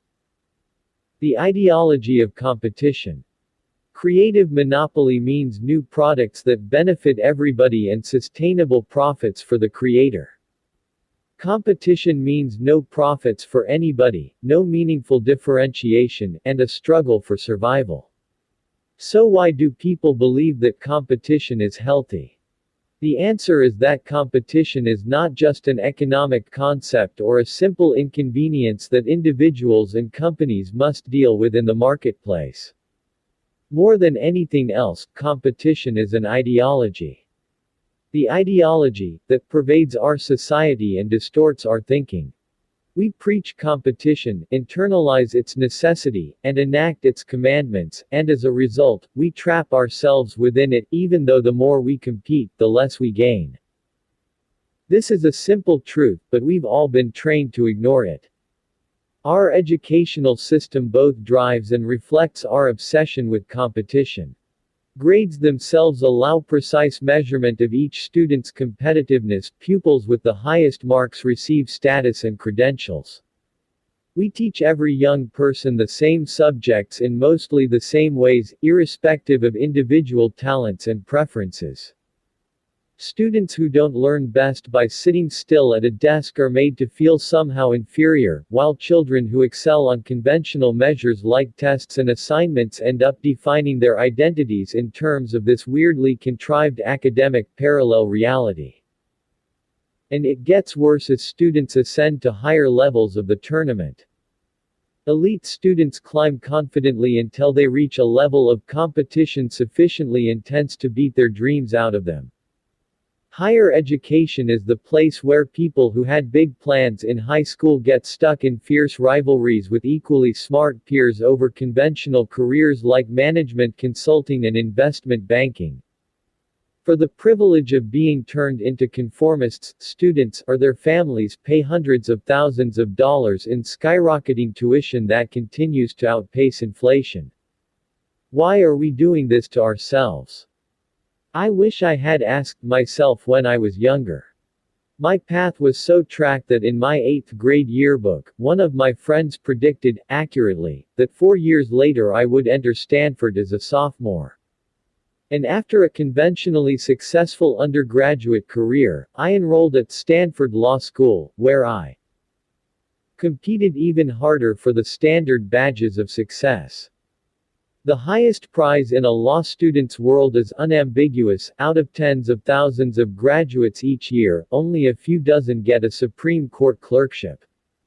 The ideology of competition. Creative monopoly means new products that benefit everybody and sustainable profits for the creator. Competition means no profits for anybody, no meaningful differentiation, and a struggle for survival. So why do people believe that competition is healthy? The answer is that competition is not just an economic concept or a simple inconvenience that individuals and companies must deal with in the marketplace. More than anything else, competition is an ideology. The ideology that pervades our society and distorts our thinking. We preach competition, internalize its necessity, and enact its commandments, and as a result, we trap ourselves within it, even though the more we compete, the less we gain. This is a simple truth, but we've all been trained to ignore it. Our educational system both drives and reflects our obsession with competition. Grades themselves allow precise measurement of each student's competitiveness. Pupils with the highest marks receive status and credentials. We teach every young person the same subjects in mostly the same ways, irrespective of individual talents and preferences. Students who don't learn best by sitting still at a desk are made to feel somehow inferior, while children who excel on conventional measures like tests and assignments end up defining their identities in terms of this weirdly contrived academic parallel reality. And it gets worse as students ascend to higher levels of the tournament. Elite students climb confidently until they reach a level of competition sufficiently intense to beat their dreams out of them. Higher education is the place where people who had big plans in high school get stuck in fierce rivalries with equally smart peers over conventional careers like management consulting and investment banking. For the privilege of being turned into conformists, students, or their families, pay hundreds of thousands of dollars in skyrocketing tuition that continues to outpace inflation. Why are we doing this to ourselves? I wish I had asked myself when I was younger. My path was so tracked that in my eighth grade yearbook, one of my friends predicted, accurately, that four years later I would enter Stanford as a sophomore. And after a conventionally successful undergraduate career, I enrolled at Stanford Law School, where I competed even harder for the standard badges of success. The highest prize in a law student's world is unambiguous. Out of tens of thousands of graduates each year, only a few dozen get a Supreme Court clerkship.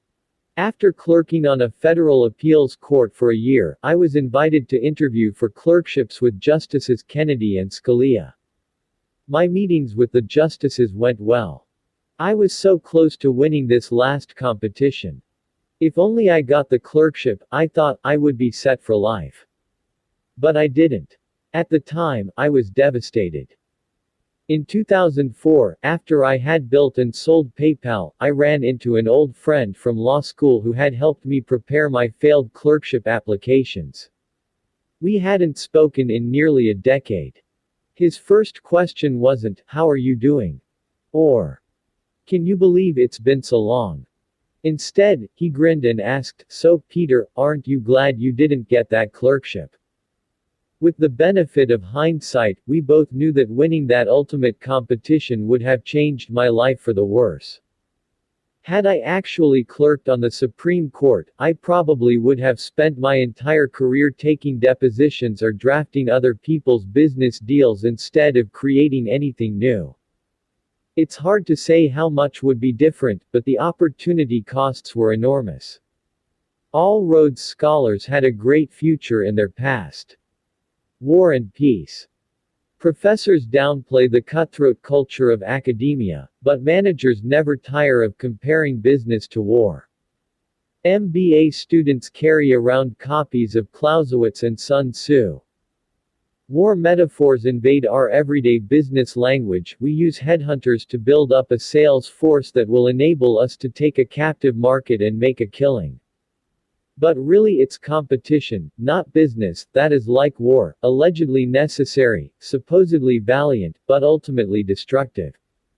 After clerking on a federal appeals court for a year, I was invited to interview for clerkships with Justices Kennedy and Scalia. My meetings with the justices went well. I was so close to winning this last competition. If only I got the clerkship, I thought I would be set for life. But I didn't. At the time, I was devastated. In two thousand four, after I had built and sold PayPal, I ran into an old friend from law school who had helped me prepare my failed clerkship applications. We hadn't spoken in nearly a decade. His first question wasn't, "How are you doing?" or, "Can you believe it's been so long?" Instead, he grinned and asked, "So, Peter, aren't you glad you didn't get that clerkship?" With the benefit of hindsight, we both knew that winning that ultimate competition would have changed my life for the worse. Had I actually clerked on the Supreme Court, I probably would have spent my entire career taking depositions or drafting other people's business deals instead of creating anything new. It's hard to say how much would be different, but the opportunity costs were enormous. All Rhodes scholars had a great future in their past. War and Peace. Professors downplay the cutthroat culture of academia, but managers never tire of comparing business to war. M B A students carry around copies of Clausewitz and Sun Tzu. War metaphors invade our everyday business language. We use headhunters to build up a sales force that will enable us to take a captive market and make a killing. But really it's competition, not business, that is like war, allegedly necessary, supposedly valiant, but ultimately destructive.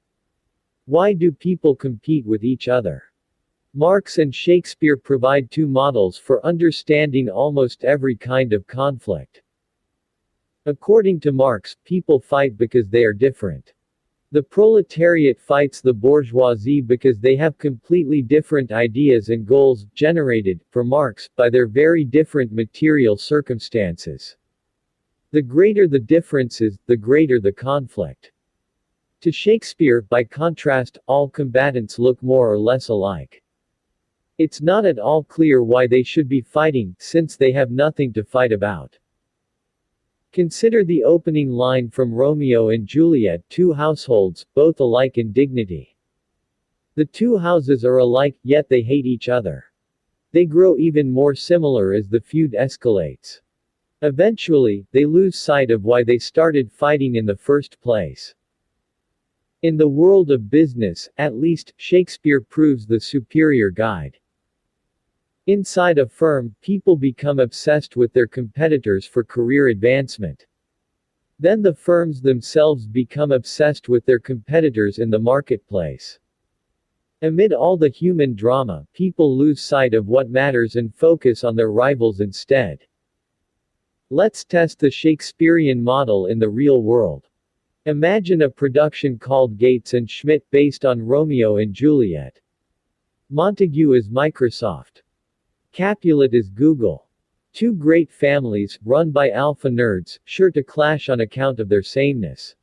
Why do people compete with each other? Marx and Shakespeare provide two models for understanding almost every kind of conflict. According to Marx, people fight because they are different. The proletariat fights the bourgeoisie because they have completely different ideas and goals, generated, for Marx, by their very different material circumstances. The greater the differences, the greater the conflict. To Shakespeare, by contrast, all combatants look more or less alike. It's not at all clear why they should be fighting, since they have nothing to fight about. Consider the opening line from Romeo and Juliet, two households, both alike in dignity. The two houses are alike, yet they hate each other. They grow even more similar as the feud escalates. Eventually, they lose sight of why they started fighting in the first place. In the world of business, at least, Shakespeare proves the superior guide. Inside a firm, people become obsessed with their competitors for career advancement. Then the firms themselves become obsessed with their competitors in the marketplace. Amid all the human drama, people lose sight of what matters and focus on their rivals instead. Let's test the Shakespearean model in the real world. Imagine a production called Gates and Schmidt based on Romeo and Juliet. Montague is Microsoft. Capulet is Google. Two great families, run by alpha nerds, sure to clash on account of their sameness.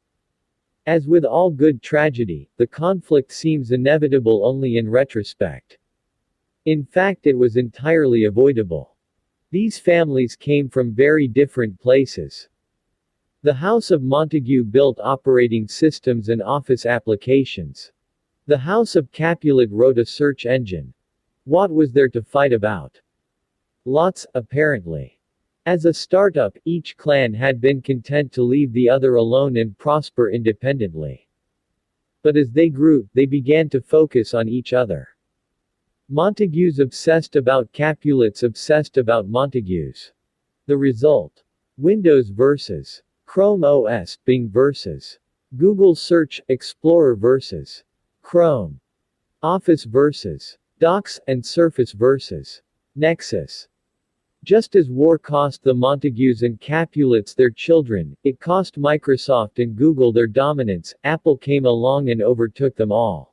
As with all good tragedy, the conflict seems inevitable only in retrospect. In fact, it was entirely avoidable. These families came from very different places. The House of Montague built operating systems and office applications. The House of Capulet wrote a search engine. What was there to fight about? Lots, apparently. As a startup, each clan had been content to leave the other alone and prosper independently. But as they grew, they began to focus on each other. Montagues obsessed about Capulets obsessed about Montagues. The result. Windows versus Chrome O S, Bing versus Google Search Explorer versus Chrome. Office versus Docs, and Surface versus Nexus. Just as war cost the Montagues and Capulets their children, it cost Microsoft and Google their dominance. Apple came along and overtook them all.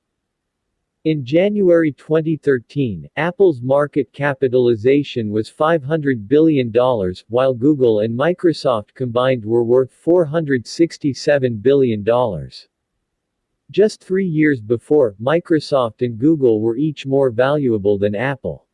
In January twenty thirteen, Apple's market capitalization was five hundred billion dollars, while Google and Microsoft combined were worth four hundred sixty-seven billion dollars. Just three years before, Microsoft and Google were each more valuable than Apple.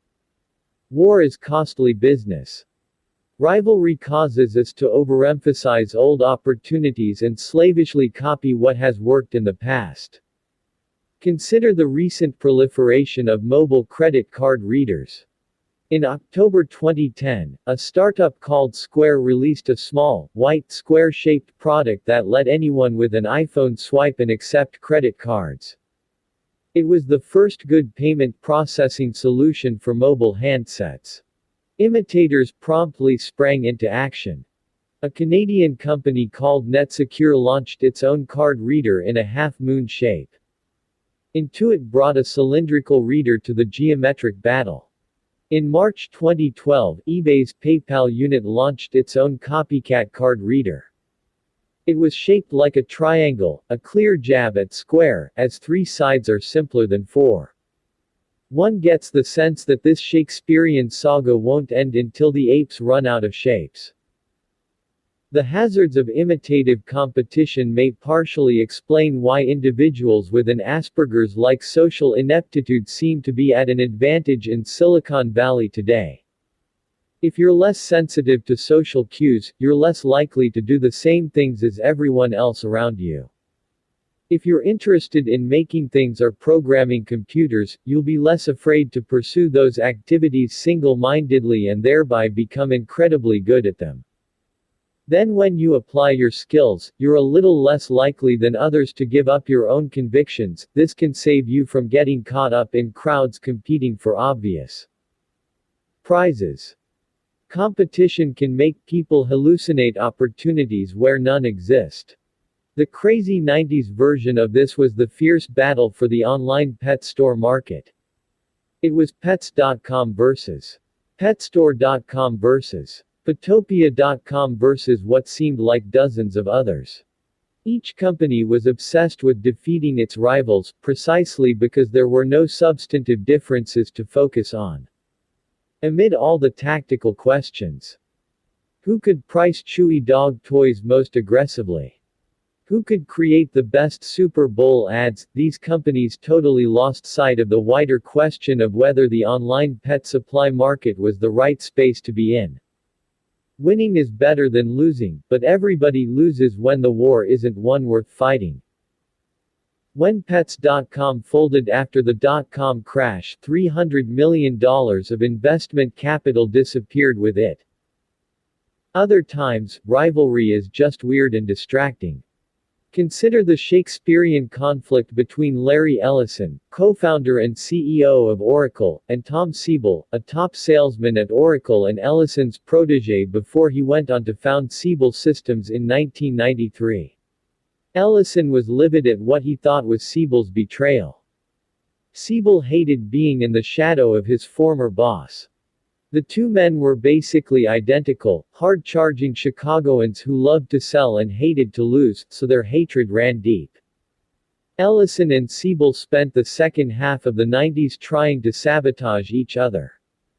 War is costly business. Rivalry causes us to overemphasize old opportunities and slavishly copy what has worked in the past. Consider the recent proliferation of mobile credit card readers. In October twenty ten, a startup called Square released a small, white, square-shaped product that let anyone with an iPhone swipe and accept credit cards. It was the first good payment processing solution for mobile handsets. Imitators promptly sprang into action. A Canadian company called NetSecure launched its own card reader in a half-moon shape. Intuit brought a cylindrical reader to the geometric battle. In March twenty twelve, eBay's PayPal unit launched its own copycat card reader. It was shaped like a triangle, a clear jab at square, as three sides are simpler than four. One gets the sense that this Shakespearean saga won't end until the apes run out of shapes. The hazards of imitative competition may partially explain why individuals with an Asperger's-like social ineptitude seem to be at an advantage in Silicon Valley today. If you're less sensitive to social cues, you're less likely to do the same things as everyone else around you. If you're interested in making things or programming computers, you'll be less afraid to pursue those activities single-mindedly and thereby become incredibly good at them. Then when you apply your skills, you're a little less likely than others to give up your own convictions. This can save you from getting caught up in crowds competing for obvious prizes. Competition can make people hallucinate opportunities where none exist. The crazy nineties version of this was the fierce battle for the online pet store market. It was Pets dot com versus Petstore dot com versus Petopia dot com versus what seemed like dozens of others. Each company was obsessed with defeating its rivals, precisely because there were no substantive differences to focus on. Amid all the tactical questions. Who could price Chewy dog toys most aggressively? Who could create the best Super Bowl ads? These companies totally lost sight of the wider question of whether the online pet supply market was the right space to be in. Winning is better than losing, but everybody loses when the war isn't one worth fighting. When Pets dot com folded after the dot-com crash, three hundred million dollars of investment capital disappeared with it. Other times, rivalry is just weird and distracting. Consider the Shakespearean conflict between Larry Ellison, co-founder and C E O of Oracle, and Tom Siebel, a top salesman at Oracle and Ellison's protege before he went on to found Siebel Systems in nineteen ninety-three. Ellison was livid at what he thought was Siebel's betrayal. Siebel hated being in the shadow of his former boss. The two men were basically identical, hard-charging Chicagoans who loved to sell and hated to lose, so their hatred ran deep. Ellison and Siebel spent the second half of the nineties trying to sabotage each other.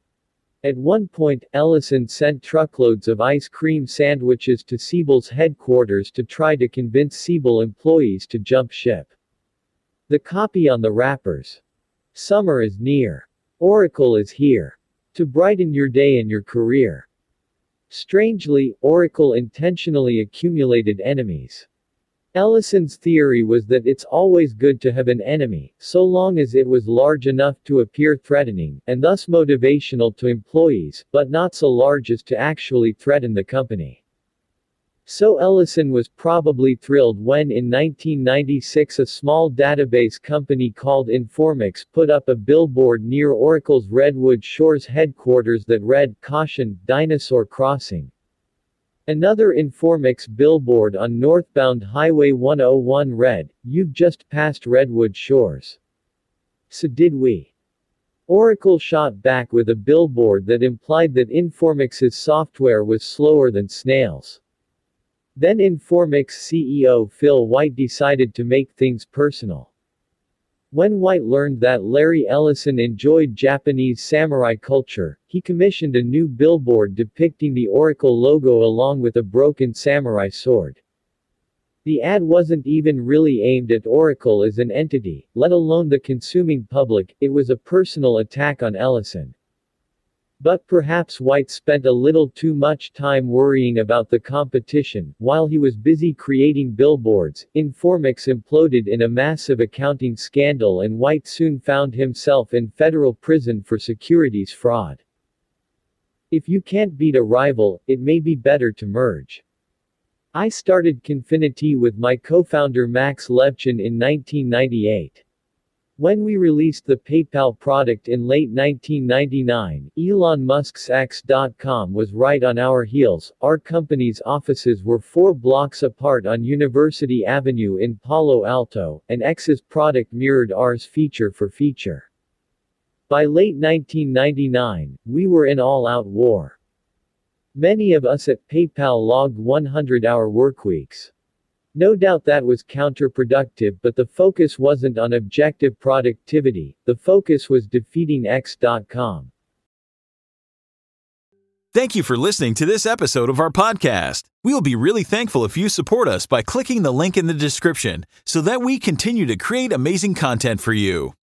At one point, Ellison sent truckloads of ice cream sandwiches to Siebel's headquarters to try to convince Siebel employees to jump ship. The copy on the wrappers. Summer is near. Oracle is here. To brighten your day and your career. Strangely, Oracle intentionally accumulated enemies. Ellison's theory was that it's always good to have an enemy, so long as it was large enough to appear threatening, and thus motivational to employees, but not so large as to actually threaten the company. So Ellison was probably thrilled when in nineteen ninety-six a small database company called Informix put up a billboard near Oracle's Redwood Shores headquarters that read, "Caution, Dinosaur Crossing." Another Informix billboard on northbound Highway one oh one read, "You've just passed Redwood Shores. So did we." Oracle shot back with a billboard that implied that Informix's software was slower than snails. Then Informix C E O Phil White decided to make things personal. When White learned that Larry Ellison enjoyed Japanese samurai culture, he commissioned a new billboard depicting the Oracle logo along with a broken samurai sword. The ad wasn't even really aimed at Oracle as an entity, let alone the consuming public, it was a personal attack on Ellison. But perhaps White spent a little too much time worrying about the competition. While he was busy creating billboards, Informix imploded in a massive accounting scandal and White soon found himself in federal prison for securities fraud. If you can't beat a rival, it may be better to merge. I started Confinity with my co-founder Max Levchin in nineteen ninety-eight. When we released the PayPal product in late nineteen ninety-nine, Elon Musk's X dot com was right on our heels. Our company's offices were four blocks apart on University Avenue in Palo Alto, and X's product mirrored ours feature for feature. By late nineteen ninety-nine, we were in all-out war. Many of us at PayPal logged one hundred hour workweeks. No doubt that was counterproductive, but the focus wasn't on objective productivity, the focus was defeating X dot com. Thank you for listening to this episode of our podcast. We will be really thankful if you support us by clicking the link in the description so that we continue to create amazing content for you.